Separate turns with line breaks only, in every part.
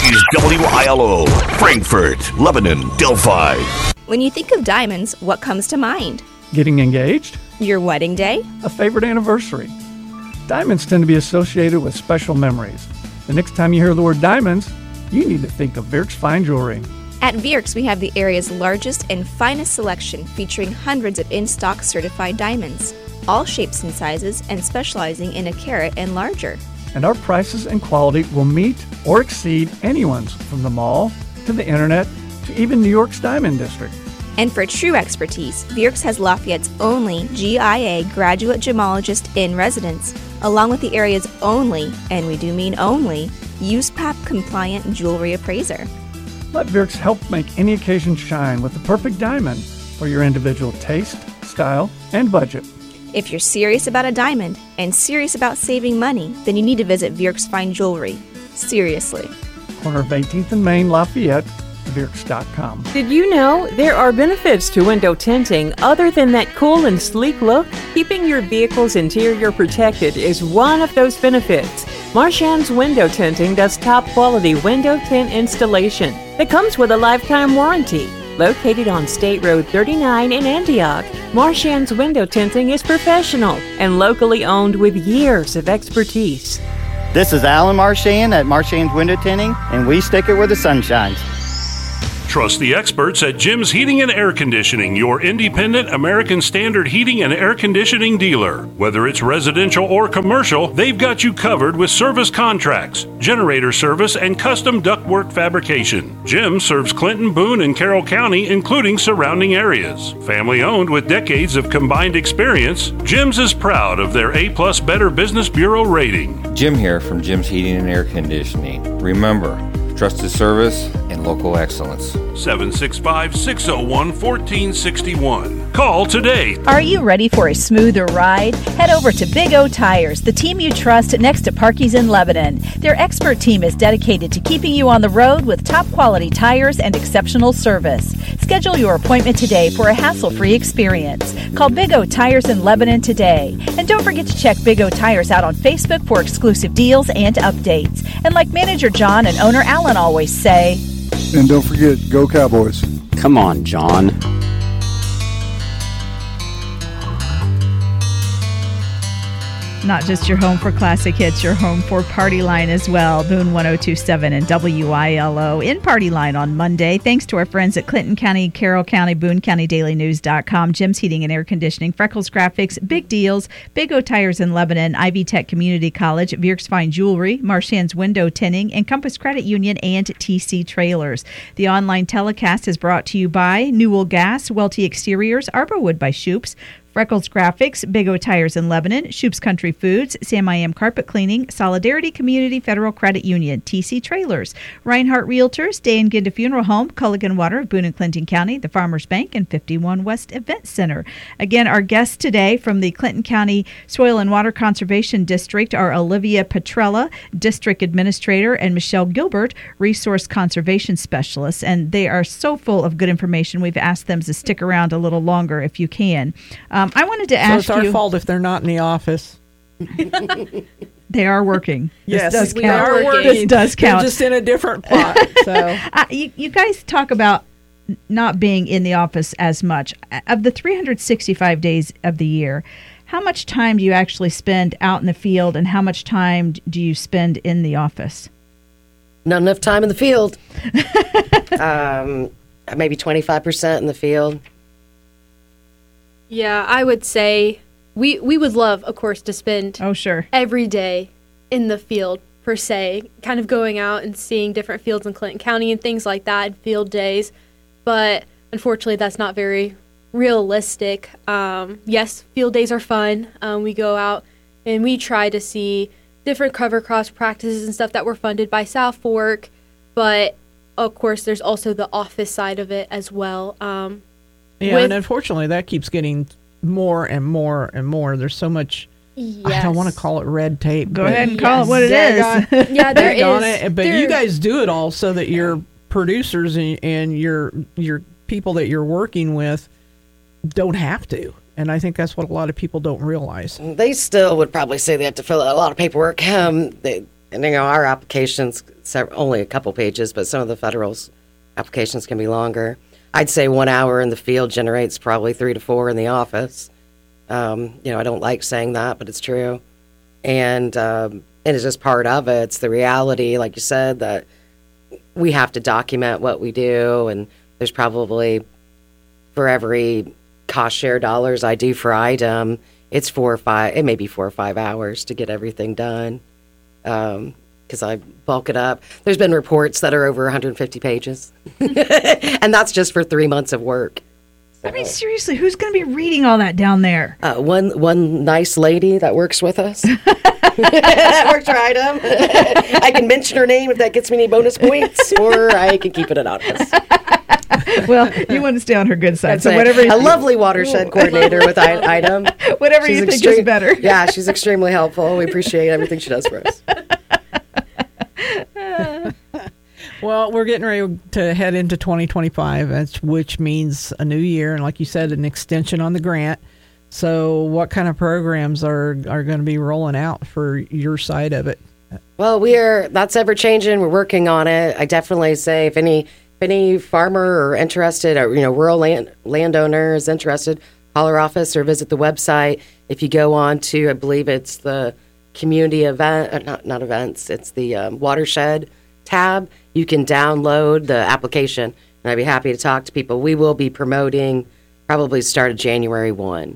is WILO, Frankfurt, Lebanon, Delphi.
When you think of diamonds, what comes to mind?
Getting engaged?
Your wedding day?
A favorite anniversary? Diamonds tend to be associated with special memories. The next time you hear the word diamonds, you need to think of Vierks Fine Jewelry.
At Vierks, we have the area's largest and finest selection featuring hundreds of in-stock certified diamonds, all shapes and sizes and specializing in a carat and larger.
And our prices and quality will meet or exceed anyone's from the mall to the internet to even New York's Diamond District.
And for true expertise, Vierks has Lafayette's only GIA graduate gemologist in residence, along with the area's only, and we do mean only, USPAP compliant jewelry appraiser.
Let Vierks help make any occasion shine with the perfect diamond for your individual taste, style, and budget.
If you're serious about a diamond and serious about saving money, then you need to visit Vierks Fine Jewelry. Seriously.
Corner of 18th and Main, Lafayette, Vierks.com.
Did you know there are benefits to window tinting other than that cool and sleek look? Keeping your vehicle's interior protected is one of those benefits. Marchand's Window Tinting does top quality window tint installation that comes with a lifetime warranty. Located on State Road 39 in Antioch, Marchand's Window Tinting is professional and locally owned with years of expertise.
This is Alan Marchand at Marchand's Window Tinting, and we stick it where the sun shines.
Trust the experts at Jim's Heating and Air Conditioning, your independent American Standard heating and air conditioning dealer. Whether it's residential or commercial, they've got you covered with service contracts, generator service, and custom ductwork fabrication. Jim serves Clinton, Boone, and Carroll County, including surrounding areas. Family owned with decades of combined experience, Jim's is proud of their A+ Better Business Bureau rating.
Jim here from Jim's Heating and Air Conditioning. Remember, trusted service and local excellence.
765-601-1461. Call today.
Are you ready for a smoother ride? Head over to Big O Tires, the team you trust next to Parky's in Lebanon. Their expert team is dedicated to keeping you on the road with top quality tires and exceptional service. Schedule your appointment today for a hassle-free experience. Call Big O Tires in Lebanon today. And don't forget to check Big O Tires out on Facebook for exclusive deals and updates. And like manager John and owner Alan always say,
and don't forget, go Cowboys.
Come on, John.
Not just your home for classic hits, your home for Party Line as well. Boone 1027 and WILO in Party Line on Monday. Thanks to our friends at Clinton County, Carroll County, Boone County DailyNews.com, Jim's Heating and Air Conditioning, Freckles Graphics, Big Deals, Big O Tires in Lebanon, Ivy Tech Community College, Vierks Fine Jewelry, Marchand's Window Tinting, and Compass Credit Union and TC Trailers. The online telecast is brought to you by Newell Gas, Welty Exteriors, Arborwood by Shoops, Freckles Graphics, Big O Tires in Lebanon, Shoops Country Foods, Sam I Am Carpet Cleaning, Solidarity Community Federal Credit Union, TC Trailers, Reinhardt Realtors, Day and Ginda Funeral Home, Culligan Water of Boone and Clinton County, the Farmers Bank, and 51 West Event Center. Again, our guests today from the Clinton County Soil and Water Conservation District are Olivia Petrella, District Administrator, and Michelle Gilbert, Resource Conservation Specialist. And they are so full of good information. We've asked them to stick around a little longer if you can. I wanted to ask you...
So it's our fault if they're not in the office.
They are working.
Yes,
this does
we
count.
are working.
This does count.
They're just in a different plot. So
you guys talk about not being in the office as much. Of the 365 days of the year, how much time do you actually spend out in the field, and how much time do you spend in the office?
Not enough time in the field. Maybe 25% in the field.
Yeah, I would say we would love, of course, to spend every day in the field, per se, kind of going out and seeing different fields in Clinton County and things like that, field days. But unfortunately, that's not very realistic. Yes, field days are fun. We go out and we try to see different cover cross practices and stuff that were funded by South Fork. But, of course, there's also the office side of it as well.
And unfortunately, that keeps getting more and more and more. There's so much, I don't want to call it red tape.
Go ahead and call it what it is.
Yeah, there is.
But you guys do it all so that your producers and your people that you're working with don't have to. And I think that's what a lot of people don't realize.
They still would probably say they have to fill out a lot of paperwork. And, our applications, only a couple pages, but some of the federal's applications can be longer. I'd say 1 hour in the field generates probably 3 to 4 in the office. I don't like saying that, but it's true. And it's just part of it. It's the reality, like you said, that we have to document what we do. And there's probably, for every cost share dollars I do for item, it's 4 or 5, it may be 4 or 5 hours to get everything done. Because I bulk it up. There's been reports that are over 150 pages. And that's just for 3 months of work. So,
I mean, seriously, who's going to be reading all that down there?
One nice lady that works with us. That works for item. I can mention her name if that gets me any bonus points, or I can keep it anonymous.
Well, you want to stay on her good side.
That's
so whatever.
A lovely watershed coordinator with item.
Whatever you think is better.
Yeah, she's extremely helpful. We appreciate everything she does for us.
Well, we're getting ready to head into 2025, which means a new year, and like you said, an extension on the grant. So what kind of programs are going to be rolling out for your side of it?
Well, that's ever changing. We're working on it. I definitely say if any farmer or interested, or rural landowner is interested, call our office or visit the website. If you go on to, I believe it's the community event, not events, it's the watershed tab, you can download the application, and I'd be happy to talk to people. We will be promoting probably start of January 1.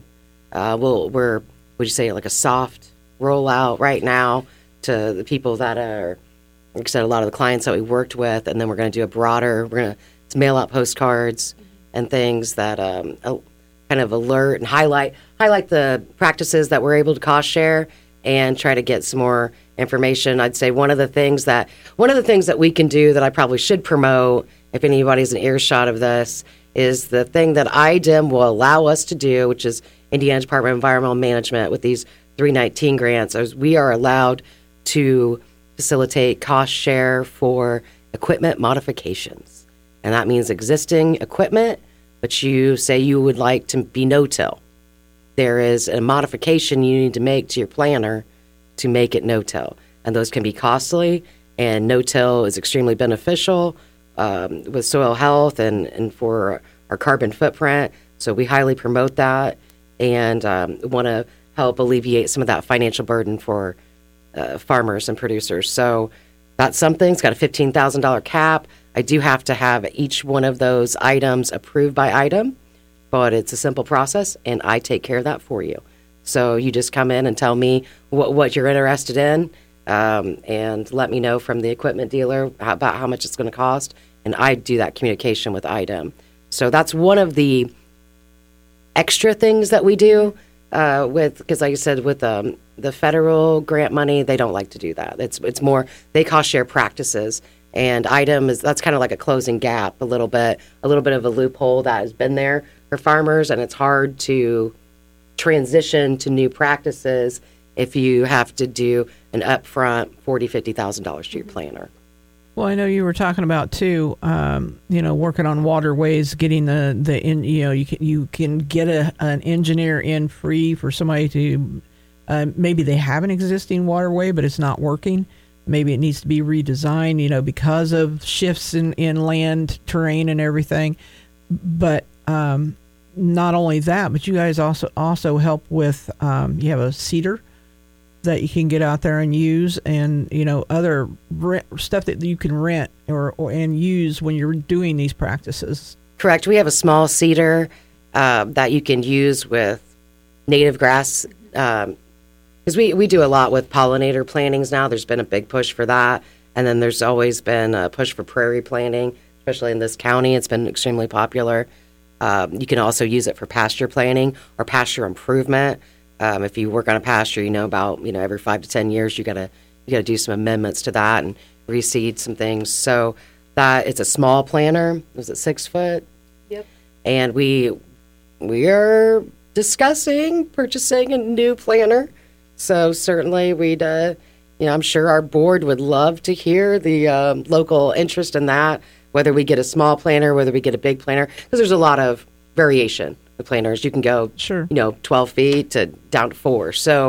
Would you say like a soft rollout right now to the people that are, like I said, a lot of the clients that we worked with, and then we're going to do we're going to mail out postcards and things that kind of alert and highlight the practices that we're able to cost share and try to get some more information. I'd say one of the things that we can do that I probably should promote, if anybody's in earshot of this, is the thing that IDEM will allow us to do, which is Indiana Department of Environmental Management with these 319 grants. We are allowed to facilitate cost share for equipment modifications. And that means existing equipment, but you say you would like to be no-till. There is a modification you need to make to your planner to make it no-till. And those can be costly, and no-till is extremely beneficial with soil health and for our carbon footprint. So we highly promote that and want to help alleviate some of that financial burden for farmers and producers. So that's something. It's got a $15,000 cap. I do have to have each one of those items approved by item, but it's a simple process, and I take care of that for you. So you just come in and tell me what you're interested in, and let me know from the equipment dealer about how much it's going to cost, and I do that communication with item. So that's one of the extra things that we do because like I said, with the federal grant money, they don't like to do that. It's more, they cost share practices, and item that's kind of like a closing gap a little bit of a loophole that has been there for farmers, and it's hard to transition to new practices if you have to do an upfront $40,000, $50,000 to your planner.
Well, I know you were talking about too, working on waterways, getting you can get an engineer in free for somebody to, maybe they have an existing waterway, but it's not working. Maybe it needs to be redesigned, because of shifts in land terrain and everything. But not only that, but you guys also help with, you have a seeder that you can get out there and use, and other stuff that you can rent and use when you're doing these practices.
Correct. We have a small seeder that you can use with native grass, because we do a lot with pollinator plantings now. There's been a big push for that, and then there's always been a push for prairie planting, especially in this county. It's been extremely popular. You can also use it for pasture planting or pasture improvement. If you work on a pasture, about every 5 to 10 years, you gotta do some amendments to that and reseed some things. So that it's a small planter. Was it 6 foot?
Yep.
And we are discussing purchasing a new planter. So certainly we'd, I'm sure our board would love to hear the local interest in that. Whether we get a small planter, whether we get a big planter, because there's a lot of variation. The planters, you can go, 12 feet to down to 4. So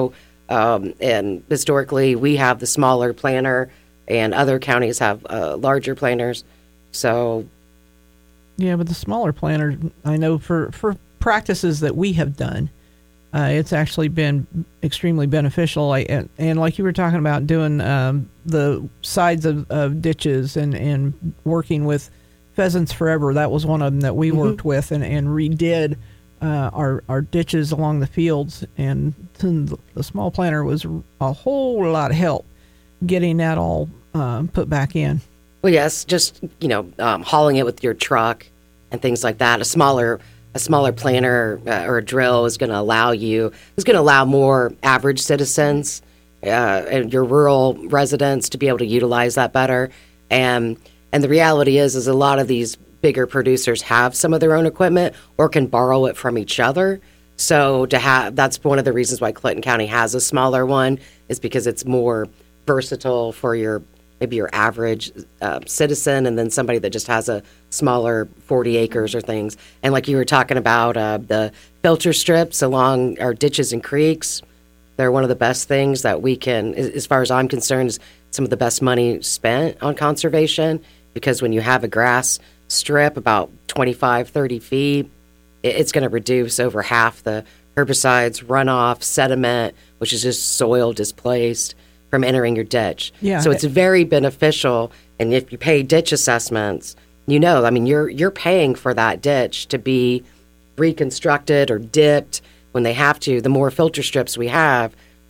And historically, we have the smaller planter, and other counties have larger planters. So,
yeah, but the smaller planter, I know for practices that we have done, it's actually been extremely beneficial. And like you were talking about doing the sides of ditches and working with Pheasants Forever, that was one of them that we worked with and redid our ditches along the fields. And the small planter was a whole lot of help getting that all put back in.
Well, yes, just hauling it with your truck and things like that. A smaller planter or a drill is going to allow more average citizens and your rural residents to be able to utilize that better. And the reality is a lot of these bigger producers have some of their own equipment or can borrow it from each other. So that's one of the reasons why Clinton County has a smaller one, is because it's more versatile for maybe your average citizen, and then somebody that just has a smaller 40 acres or things. And like you were talking about, the filter strips along our ditches and creeks, they're one of the best things that we can, as far as I'm concerned, is some of the best money spent on conservation, because when you have a grass strip about 25, 30 feet, it's going to reduce over half the herbicides, runoff, sediment, which is just soil displaced, from entering your ditch.
Yeah.
So it's very beneficial. And if you pay ditch assessments, you're paying for that ditch to be reconstructed or dipped when they have to. The more filter strips we have,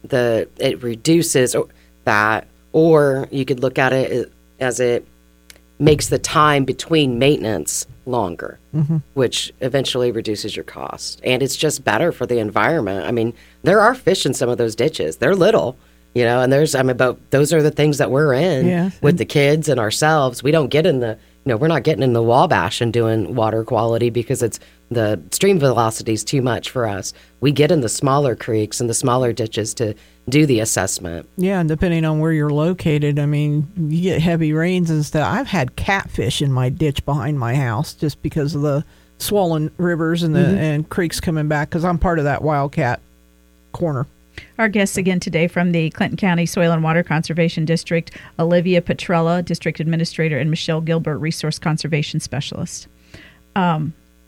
it reduces that. Or you could look at it as it makes the time between maintenance longer, which eventually reduces your cost. And it's just better for the environment. I mean, there are fish in some of those ditches. They're little. And those are the things that we're in with the kids and ourselves. We don't get in we're not getting in the Wabash and doing water quality because the stream velocity is too much for us. We get in the smaller creeks and the smaller ditches to do the assessment.
Yeah, and depending on where you're located, you get heavy rains and stuff. I've had catfish in my ditch behind my house just because of the swollen rivers and and creeks coming back, because I'm part of that wildcat corner.
Our guests again today from the Clinton County Soil and Water Conservation District, Olivia Petrella, District Administrator, and Michelle Gilbert, Resource Conservation Specialist. I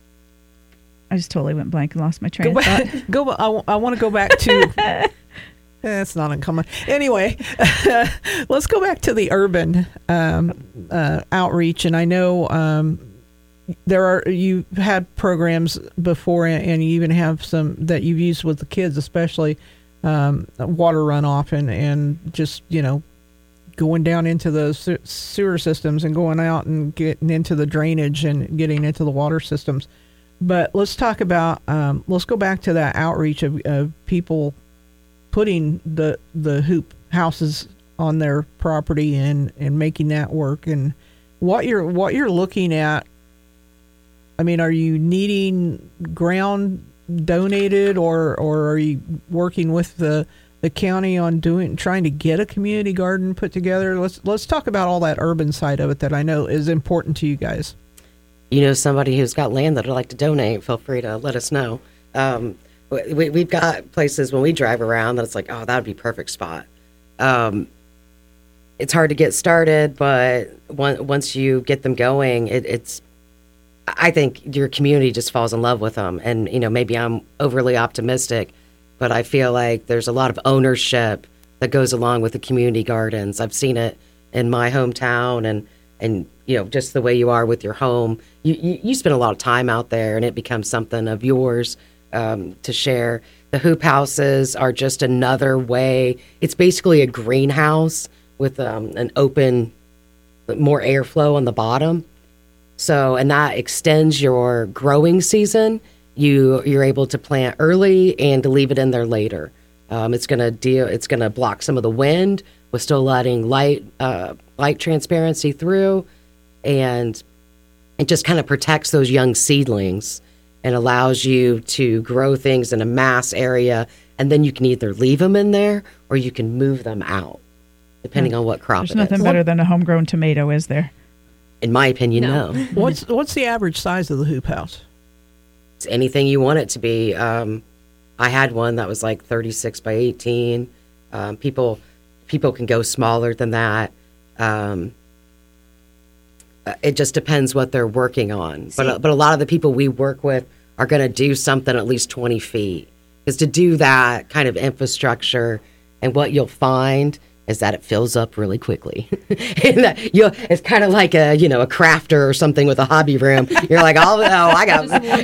just totally went blank and lost my train of thought.
I want to go back to... That's not uncommon. Anyway, let's go back to the urban outreach. And I know you've had programs before, and you even have some that you've used with the kids, especially water runoff and just, going down into the sewer systems and going out and getting into the drainage and getting into the water systems. But let's talk about, let's go back to that outreach of people putting the hoop houses on their property and making that work, and what you're looking at. Are you needing ground donated, or are you working with the county on trying to get a community garden put together? Let's talk about all that urban side of it that I know is important to you guys.
Somebody who's got land that would like to donate, feel free to let us know. We've got places when we drive around that it's like, oh, that would be perfect spot. It's hard to get started, but once you get them going, I think your community just falls in love with them. And, maybe I'm overly optimistic, but I feel like there's a lot of ownership that goes along with the community gardens. I've seen it in my hometown, and just the way you are with your home. You spend a lot of time out there, and it becomes something of yours to share. The hoop houses are just another way. It's basically a greenhouse with an open, more airflow on the bottom. So, and that extends your growing season. You're able to plant early and to leave it in there later. It's gonna block some of the wind with still letting light transparency through, and it just kind of protects those young seedlings and allows you to grow things in a mass area, and then you can either leave them in there or you can move them out, depending on what crop it is.
There's nothing better than a homegrown tomato, is there?
In my opinion, no.
What's the average size of the hoop house?
It's anything you want it to be. I had one that was like 36 by 18. People can go smaller than that. It just depends what they're working on. But a lot of the people we work with are going to do something at least 20 feet. Because to do that kind of infrastructure, and what you'll find is that it fills up really quickly. And that it's kind of like a crafter or something with a hobby room. You're like, I got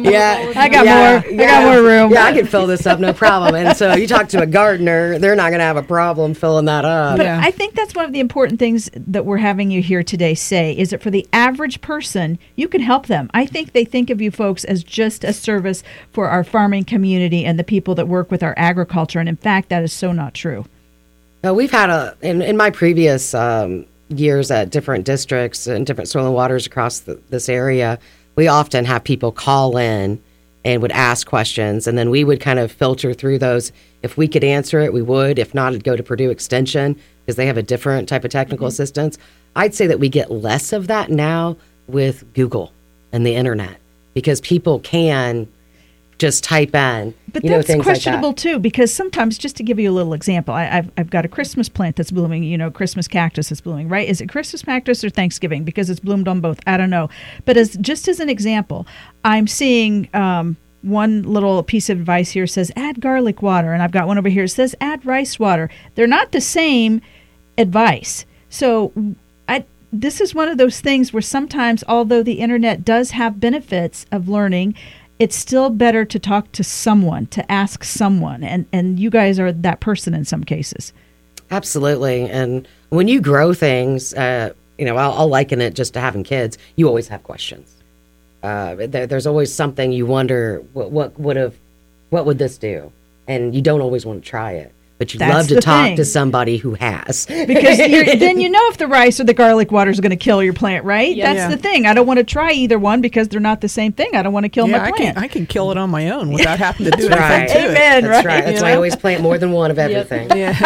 more room. Yeah, I can fill this up, no problem. And so you talk to a gardener, they're not going to have a problem filling that up.
But I think that's one of the important things that we're having you here today say, is that for the average person, you can help them. I think they think of you folks as just a service for our farming community and the people that work with our agriculture. And in fact, that is so not true.
We've had in my previous years at different districts and different soil and waters across this area, we often have people call in and would ask questions, and then we would kind of filter through those. If we could answer it, we would. If not, it'd go to Purdue Extension because they have a different type of technical assistance. I'd say that we get less of that now with Google and the internet because people can just type in,
but that's questionable too, because sometimes, just to give you a little example, I've got a Christmas plant that's blooming, Christmas cactus that's blooming, right? Is it Christmas cactus or Thanksgiving? Because it's bloomed on both. I don't know. But as an example, I'm seeing one little piece of advice here says add garlic water, and I've got one over here that says add rice water. They're not the same advice. So this is one of those things where sometimes, although the internet does have benefits of learning, it's still better to talk to someone, to ask someone. And you guys are that person in some cases.
Absolutely. And when you grow things, I'll liken it just to having kids. You always have questions. There's always something you wonder, what would this do? And you don't always want to try it. But you'd love to talk to somebody who has.
Because then you know if the rice or the garlic water is going to kill your plant, right? Yeah. That's the thing. I don't want to try either one because they're not the same thing. I don't want to kill my plant.
I can kill it on my own without having to do anything to it.
Amen,
That's right. That's why I always plant more than one of everything.
Yeah.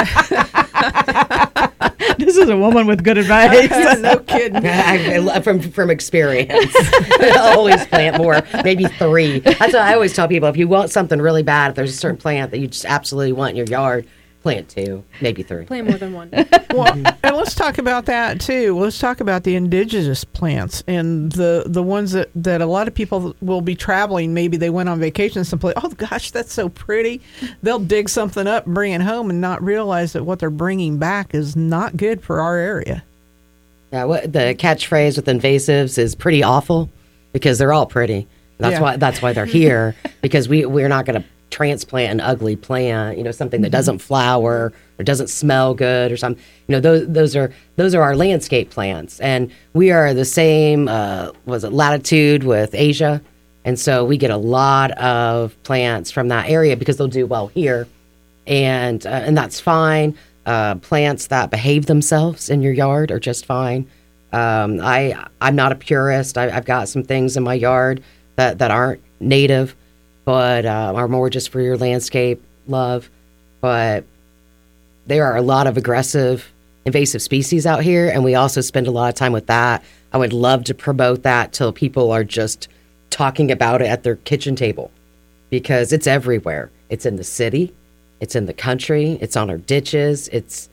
This is a woman with good advice.
No kidding.
From experience. I always plant more, maybe 3. That's what I always tell people. If you want something really bad, if there's a certain plant that you just absolutely want in your yard, plant 2, maybe 3.
Plant more than 1.
Well, and let's talk about that too. Let's talk about the indigenous plants and the ones that a lot of people will be traveling. Maybe they went on vacation someplace. Oh gosh, that's so pretty. They'll dig something up and bring it home and not realize that what they're bringing back is not good for our area.
Yeah, the catchphrase with invasives is pretty awful because they're all pretty. That's why they're here, because we're not going to transplant an ugly plant, something that doesn't flower or doesn't smell good or something. Those are our landscape plants, and we are the same latitude with Asia, and so we get a lot of plants from that area because they'll do well here, and that's fine. Plants that behave themselves in your yard are just fine. I'm not a purist. I've got some things in my yard that aren't native, but are more just for your landscape love. But there are a lot of aggressive invasive species out here, and we also spend a lot of time with that. I would love to promote that till people are just talking about it at their kitchen table, because it's everywhere. It's in the city, it's in the country, it's on our ditches.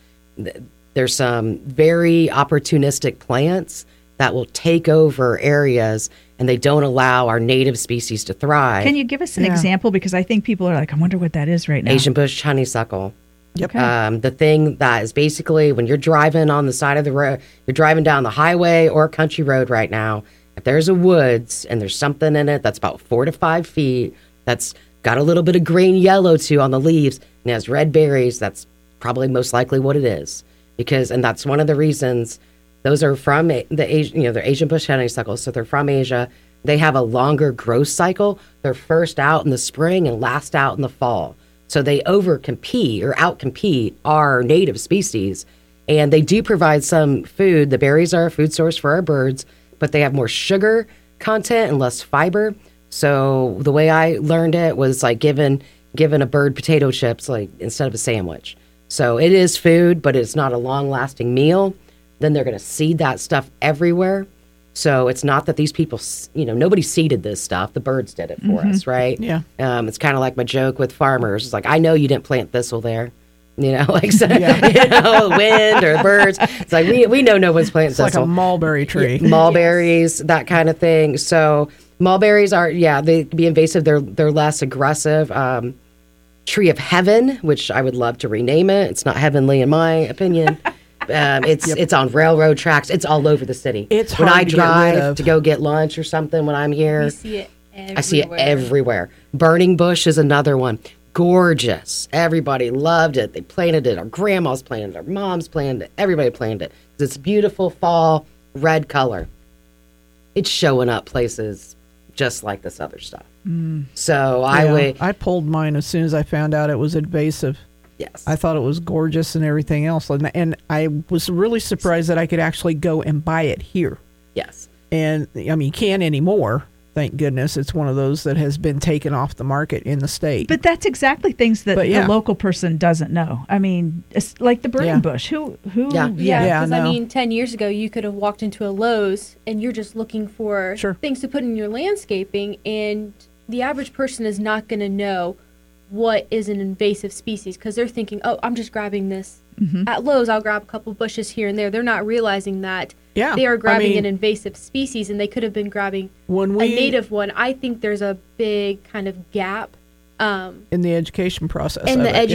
There's some very opportunistic plants that will take over areas, and they don't allow our native species to thrive.
Can you give us an example? Because I think people are like, I wonder what that is right now.
Asian bush honeysuckle.
Yep.
The thing that is basically when you're driving on the side of the road, you're driving down the highway or a country road right now, if there's a woods and there's something in it that's about 4 to 5 feet, that's got a little bit of green yellow too on the leaves and has red berries, that's probably most likely what it is. And that's one of the reasons. Those are from the Asian, they're Asian bush honeysuckles, so they're from Asia. They have a longer growth cycle. They're first out in the spring and last out in the fall. So they outcompete our native species, and they do provide some food. The berries are a food source for our birds, but they have more sugar content and less fiber. So the way I learned it was like giving a bird potato chips like instead of a sandwich. So it is food, but it's not a long-lasting meal. Then they're going to seed that stuff everywhere. So it's not that these people, nobody seeded this stuff. The birds did it for us, right?
Yeah.
It's kind of like my joke with farmers. It's like, I know you didn't plant thistle there. like wind or birds. It's like we know no one's planting
it's like a mulberry tree.
Mulberries, that kind of thing. So mulberries are, they can be invasive. They're less aggressive. Tree of Heaven, which I would love to rename it. It's not heavenly in my opinion. It's on railroad tracks. It's all over the city.
It's
when
hard
I
to
drive to go get lunch or something when I'm here.
You see it everywhere.
I see it everywhere. Burning bush is another one. Gorgeous. Everybody loved it. They planted it. Our grandmas planted it. Our moms planted it. Everybody planted it. It's beautiful fall red color. It's showing up places just like this other stuff. So
I pulled mine as soon as I found out it was invasive.
Yes.
I thought it was gorgeous and everything else. And I was really surprised that I could actually go and buy it here.
Yes.
And, I mean, you can't anymore. Thank goodness. It's one of those that has been taken off the market in the state.
But that's exactly things that the local person doesn't know. I mean, it's like the burning bush. Who?
Yeah, because I mean, 10 years ago, you could have walked into a Lowe's and you're just looking for things to put in your landscaping, and the average person is not going to know what is an invasive species because they're thinking, oh, I'm just grabbing this. At Lowe's, I'll grab a couple bushes here and there. They're not realizing that they are grabbing an invasive species, and they could have been grabbing a native one. I think there's a big kind of gap
in the education process.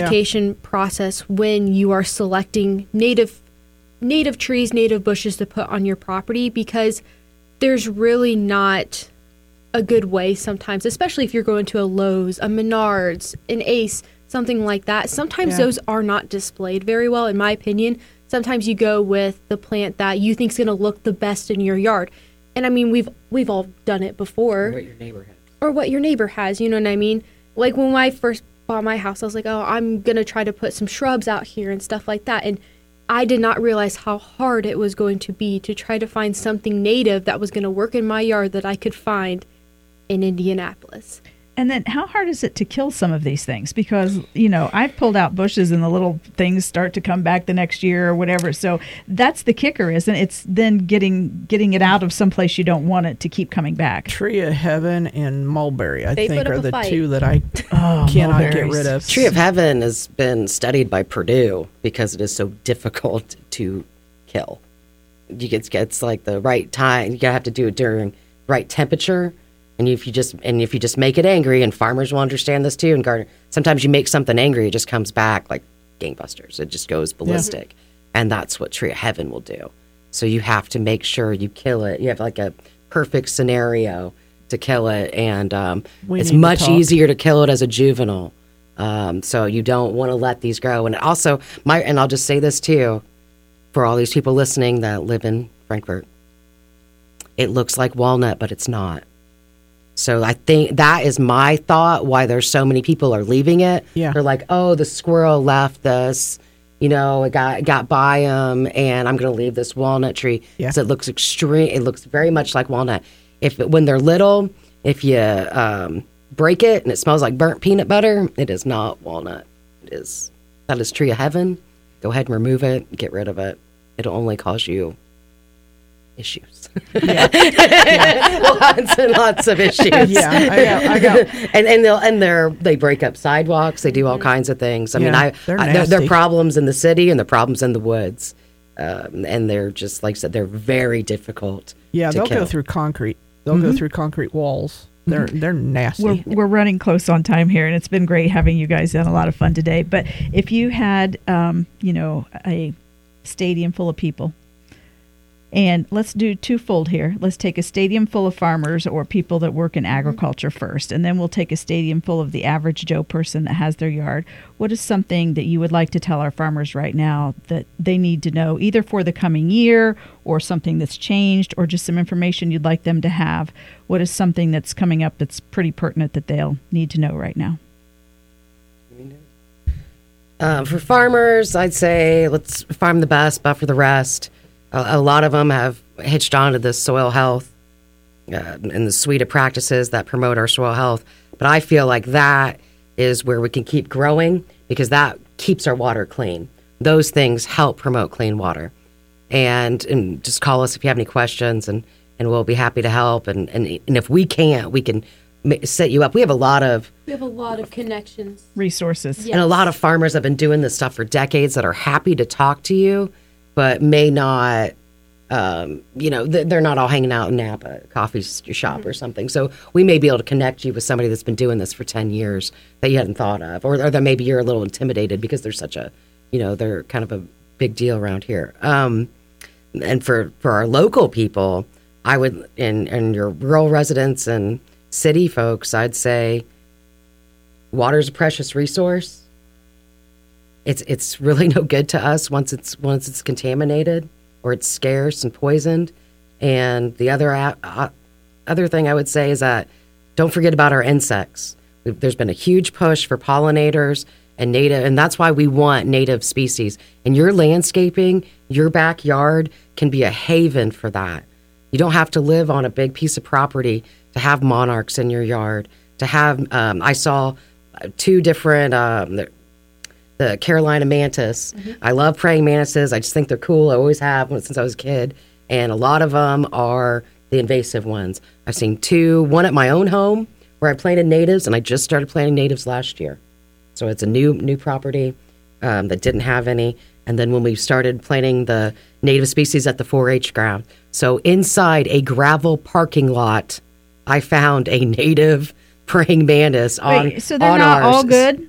Process when you are selecting native trees, native bushes to put on your property, because there's really not a good way sometimes, especially if you're going to a Lowe's, a Menards, an Ace, something like that. Sometimes those are not displayed very well, in my opinion. Sometimes you go with the plant that you think is going to look the best in your yard. And I mean, we've all done it before. Or what your neighbor has, you know what I mean? Like when I first bought my house, I was like, oh, I'm going to try to put some shrubs out here and stuff like that. And I did not realize how hard it was going to be to try to find something native that was going to work in my yard that I could find in Indianapolis.
And then how hard is it to kill some of these things? Because, I've pulled out bushes and the little things start to come back the next year or whatever. So that's the kicker, isn't it? It's then getting it out of someplace you don't want it to keep coming back.
Tree of Heaven and mulberry, I think, are the two that I cannot get rid of.
Tree of Heaven has been studied by Purdue because it is so difficult to kill. It's like the right time. You have to do it during right temperature. And if you just make it angry, and farmers will understand this too, and gardeners, sometimes you make something angry, it just comes back like gangbusters. It just goes ballistic. And that's what Tree of Heaven will do. So you have to make sure you kill it. You have like a perfect scenario to kill it. And it's much easier to kill it as a juvenile. So you don't want to let these grow. And also, and I'll just say this too, for all these people listening that live in Frankfort, it looks like walnut, but it's not. So I think that is my thought why there's so many people are leaving it.
Yeah.
They're like, oh, the squirrel left this, it got by him, and I'm going to leave this walnut tree.
Yeah.
So it looks it looks very much like walnut. When they're little, if you break it and it smells like burnt peanut butter, it is not walnut. That is Tree of Heaven. Go ahead and remove it, get rid of it. It'll only cause you issues. Lots and lots of issues.
I got.
And they break up sidewalks. They do all kinds of things. I mean, there are problems in the city and there are problems in the woods, and they're just like I said, they're very difficult.
Yeah, they'll
kill.
go through concrete. They'll go through concrete walls. They're nasty.
We're running close on time here, and it's been great having you guys in. A lot of fun today. But if you had, a stadium full of people. And let's do twofold here. Let's take a stadium full of farmers or people that work in agriculture first, and then we'll take a stadium full of the average Joe person that has their yard. What is something that you would like to tell our farmers right now that they need to know, either for the coming year or something that's changed or just some information you'd like them to have? What is something that's coming up that's pretty pertinent that they'll need to know right now?
For farmers, I'd say let's farm the best, buffer the rest. A lot of them have hitched on to this soil health and the suite of practices that promote our soil health. But I feel like that is where we can keep growing because that keeps our water clean. Those things help promote clean water. And just call us if you have any questions, and we'll be happy to help. And if we can't, we can set you up. We have a lot of
connections,
resources,
and a lot of farmers have been doing this stuff for decades that are happy to talk to you, but may not. They're not all hanging out in Napa coffee shop or something. So we may be able to connect you with somebody that's been doing this for 10 years that you hadn't thought of, or that maybe you're a little intimidated because they're such a, they're kind of a big deal around here. And for our local people, I would, and your rural residents and city folks, I'd say water's a precious resource. It's really no good to us once it's contaminated or it's scarce and poisoned. And the other thing I would say is that don't forget about our insects. There's been a huge push for pollinators and native, and that's why we want native species. And your landscaping, your backyard can be a haven for that. You don't have to live on a big piece of property to have monarchs in your yard. To have, I saw 2 different, the Carolina mantis. I love praying mantises. I just think they're cool. I always have since I was a kid. And a lot of them are the invasive ones. I've seen 2, one at my own home where I planted natives, and I just started planting natives last year. So it's a new property that didn't have any. And then when we started planting the native species at the 4-H ground. So inside a gravel parking lot, I found a native praying mantis on
so they're not all good?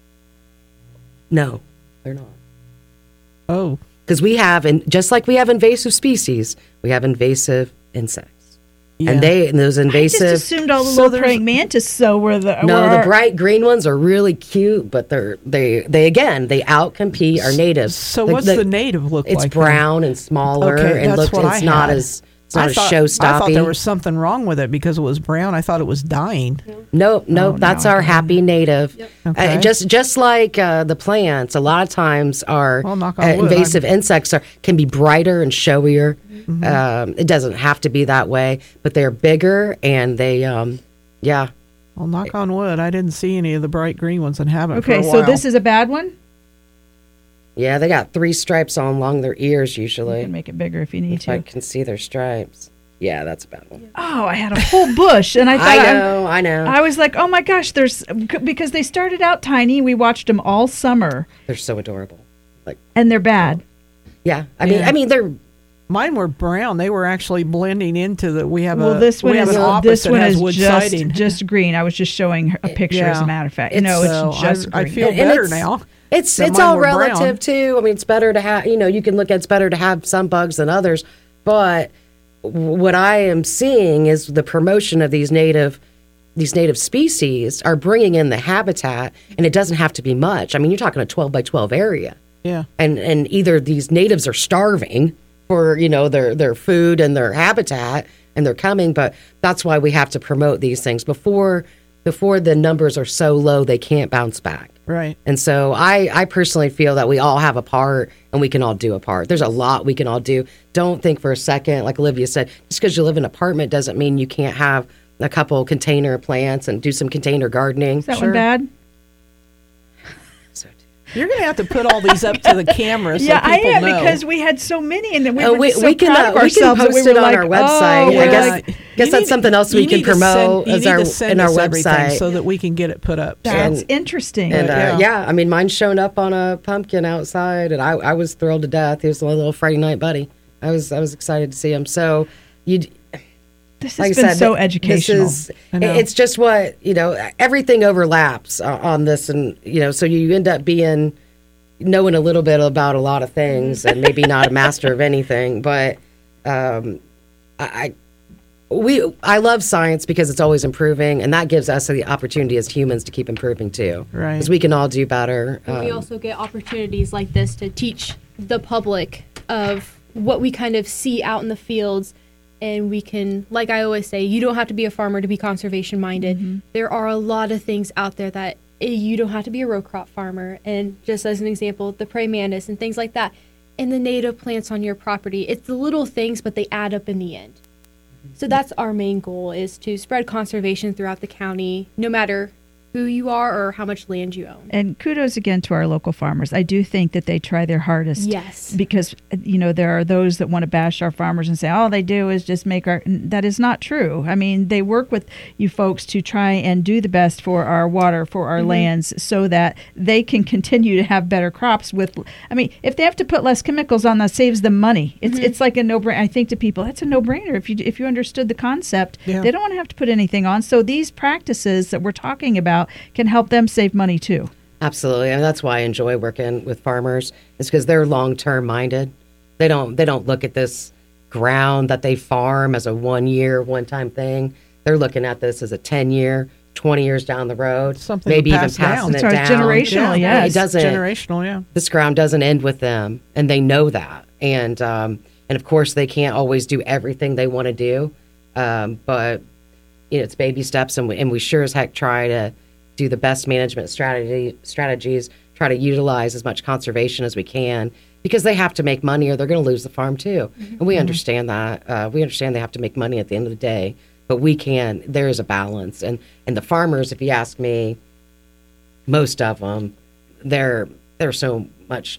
No, they're not.
Oh.
Because we have, just like we have invasive species, we have invasive insects. Yeah. And those invasive...
I just assumed all the little praying mantis were the...
No, the bright green ones are really cute, but they outcompete our natives.
So what's the native look like?
It's brown and smaller, and it's not as showstopping.
I thought there was something wrong with it because it was brown. I thought it was dying.
Nope, that's our happy native. Yep. Okay. Just like the plants, a lot of times our invasive insects can be brighter and showier. Mm-hmm. It doesn't have to be that way, but they're bigger and they, yeah.
Well, knock on wood, I didn't see any of the bright green ones and haven't for a while.
Okay, so this is a bad one?
Yeah, they got 3 stripes along their ears usually.
You can make it bigger if you need to.
I can see their stripes. Yeah, that's a bad one.
Oh, I had a whole bush, and I thought...
I know.
I was like, oh my gosh, because they started out tiny. We watched them all summer.
They're so adorable.
And they're bad.
Yeah, I mean, they're...
Mine were brown. They were actually blending into the.
This one is just green. I was just showing a picture, as a matter of fact. It's just green.
I feel better now.
It's all relative too. I mean, it's better to have. You can look at it's better to have some bugs than others. But what I am seeing is the promotion of these native species are bringing in the habitat, and it doesn't have to be much. I mean, you're talking a 12 by 12 area.
Yeah.
And either these natives are starving for their food and their habitat, and they're coming, but that's why we have to promote these things before the numbers are so low they can't bounce back.
Right.
And so I personally feel that we all have a part and we can all do a part. There's a lot we can all do. Don't think for a second, like Olivia said, just because you live in an apartment doesn't mean you can't have a couple container plants and do some container gardening.
Is that one bad?
You're going to have to put all these up to the camera so people know.
Because we had so many, and then we were so proud of ourselves.
We can post it on our website. I guess that's something else we can promote in our website
so that we can get it put up.
That's interesting.
And I mean, mine's shown up on a pumpkin outside, and I was thrilled to death. He was a little Friday night buddy. I was excited to see him. So
this has been so educational.
It's just what, everything overlaps on this. And, so you end up knowing a little bit about a lot of things and maybe not a master of anything. But I love science because it's always improving. And that gives us the opportunity as humans to keep improving too.
Right.
Because we can all do better.
And we also get opportunities like this to teach the public of what we kind of see out in the fields. And we can, like I always say, you don't have to be a farmer to be conservation minded. Mm-hmm. There are a lot of things out there that you don't have to be a row crop farmer. And just as an example, the praying mantis and things like that. And the native plants on your property. It's the little things, but they add up in the end. So that's our main goal, is to spread conservation throughout the county, no matter who you are or how much land you own.
And kudos again to our local farmers. I do think that they try their hardest.
Yes.
Because, there are those that want to bash our farmers and say, all they do is just make that is not true. I mean, they work with you folks to try and do the best for our water, for our lands, so that they can continue to have better crops if they have to put less chemicals on, that saves them money. It's like a no-brainer. I think to people, that's a no-brainer. If you understood the concept, they don't want to have to put anything on. So these practices that we're talking about can help them save money too.
Absolutely, and that's why I enjoy working with farmers. Is because they're long-term minded. They don't look at this ground that they farm as a 1 year, one-time thing. They're looking at this as a 10-year, 20 years down the road,
something
maybe even
passing
it down.
Generational,
yes.
It doesn't.
Generational, yeah.
This ground doesn't end with them, and they know that. And of course, they can't always do everything they want to do, but it's baby steps, and we sure as heck try to do the best management strategies, try to utilize as much conservation as we can, because they have to make money or they're going to lose the farm too. And we understand that. We understand they have to make money at the end of the day, but there is a balance. And the farmers, if you ask me, most of them, they're so much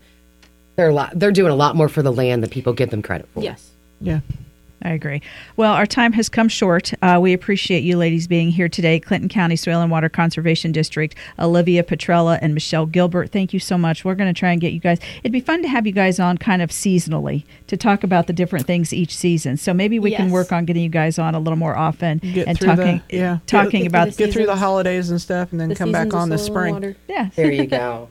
they're doing a lot more for the land than people give them credit for.
Yes.
Yeah.
I agree. Well, our time has come short. We appreciate you ladies being here today. Clinton County Soil and Water Conservation District, Olivia Petrella and Michelle Gilbert, thank you so much. We're going to try and get you guys. It'd be fun to have you guys on kind of seasonally to talk about the different things each season. So maybe we can work on getting you guys on a little more often and talking about
get through the holidays and stuff, and then come back on this spring.
Yeah,
there you go.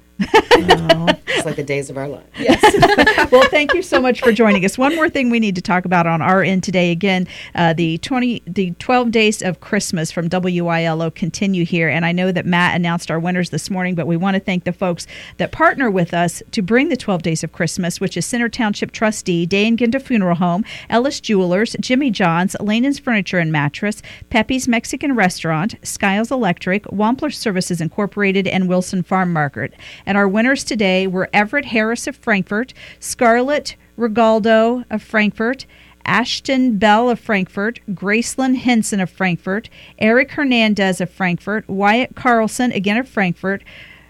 It's like the days of our life.
Yes. Well, thank you so much for joining us. One more thing we need to talk about on our end today. Again, the 12 days of Christmas from WILO continue here. And I know that Matt announced our winners this morning, but we want to thank the folks that partner with us to bring the 12 days of Christmas, which is Center Township Trustee, Day and Ginda Funeral Home, Ellis Jewelers, Jimmy John's, Lanen's Furniture and Mattress, Pepe's Mexican Restaurant, Skiles Electric, Wampler Services Incorporated, and Wilson Farm Market. And our winners today were Everett Harris of Frankfort, Scarlett Regaldo of Frankfort, Ashton Bell of Frankfort, Gracelyn Henson of Frankfort, Eric Hernandez of Frankfort, Wyatt Carlson, again of Frankfort.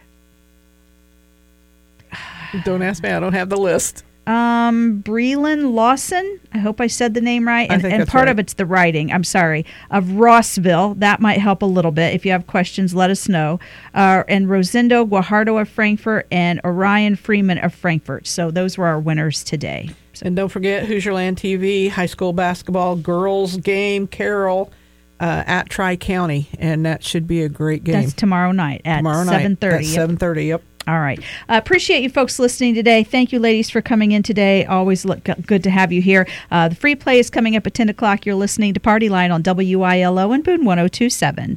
Don't ask me, I don't have the list.
Breland Lawson, I hope I said the name right, and part
right.
of it's the writing, I'm sorry, of Rossville. That might help a little bit. If you have questions, let us know. And Rosendo Guajardo of Frankfort and Orion Freeman of Frankfort. So those were our winners today.
And don't forget Hoosierland TV, high school basketball, girls game, Carol at Tri-County, and that should be a great game.
That's tomorrow night at 7:30.
At 7:30, yep.
All right. Appreciate you folks listening today. Thank you, ladies, for coming in today. Always good to have you here. The free play is coming up at 10 o'clock. You're listening to Party Line on WILO and Boone 102.7.